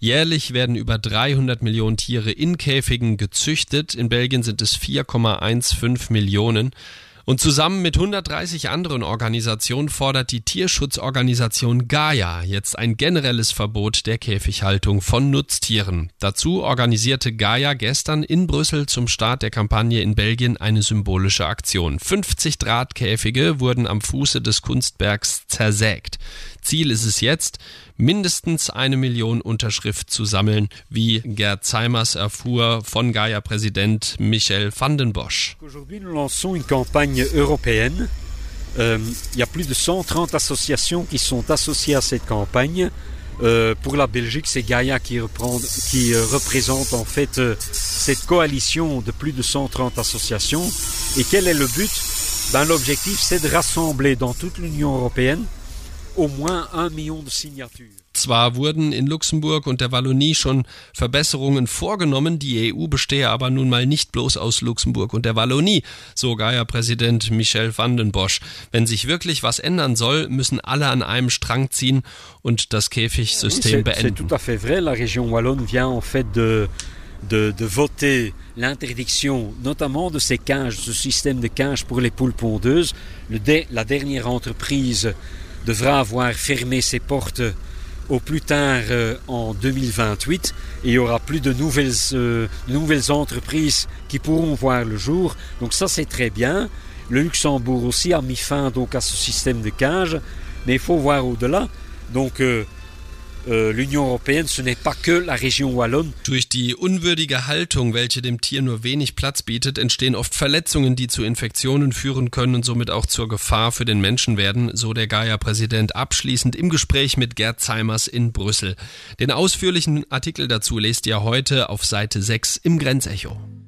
Jährlich werden über 300 Millionen Tiere in Käfigen gezüchtet. In Belgien sind es 4,15 Millionen. Und zusammen mit 130 anderen Organisationen fordert die Tierschutzorganisation Gaia jetzt ein generelles Verbot der Käfighaltung von Nutztieren. Dazu organisierte Gaia gestern in Brüssel zum Start der Kampagne in Belgien eine symbolische Aktion. 50 Drahtkäfige wurden am Fuße des Kunstbergs zersägt. Ziel ist es jetzt, mindestens 1 Million Unterschrift zu sammeln, wie Gerd Zeimers erfuhr von Gaia-Präsident Michel van den Bosch. Aujourd'hui, nous lançons une campagne européenne. Il y a plus de 130 associations qui sont associées à cette campagne. Pour la Belgique, c'est Gaia qui représente en fait cette coalition de plus de 130 associations. Et quel est le but? L'objectif, c'est de rassembler dans toute l'Union européenne au moins 1 million de signatures. Zwar wurden in Luxemburg und der Wallonie schon Verbesserungen vorgenommen, die EU bestehe aber nun mal nicht bloß aus Luxemburg und der Wallonie, so Gaia-Präsident Michel van den Bosch. Wenn sich wirklich was ändern soll, müssen alle an einem Strang ziehen und das Käfigsystem beenden. C'est tout à fait vrai. La région wallonne vient en fait de voter l'interdiction notamment de ces cages, ce système de cages pour les poules pondeuses. La dernière entreprise devra avoir fermé ses portes au plus tard en 2028 et il y aura plus de nouvelles entreprises qui pourront voir le jour. Donc ça c'est très bien. Le Luxembourg aussi a mis fin donc à ce système de cage, mais il faut voir au-delà. Donc l'Union européenne, ce n'est pas que la Région wallonne. Durch die unwürdige Haltung, welche dem Tier nur wenig Platz bietet, entstehen oft Verletzungen, die zu Infektionen führen können und somit auch zur Gefahr für den Menschen werden, so der Gaia-Präsident abschließend im Gespräch mit Gerd Zeimers in Brüssel. Den ausführlichen Artikel dazu lest ihr heute auf Seite 6 im Grenzecho.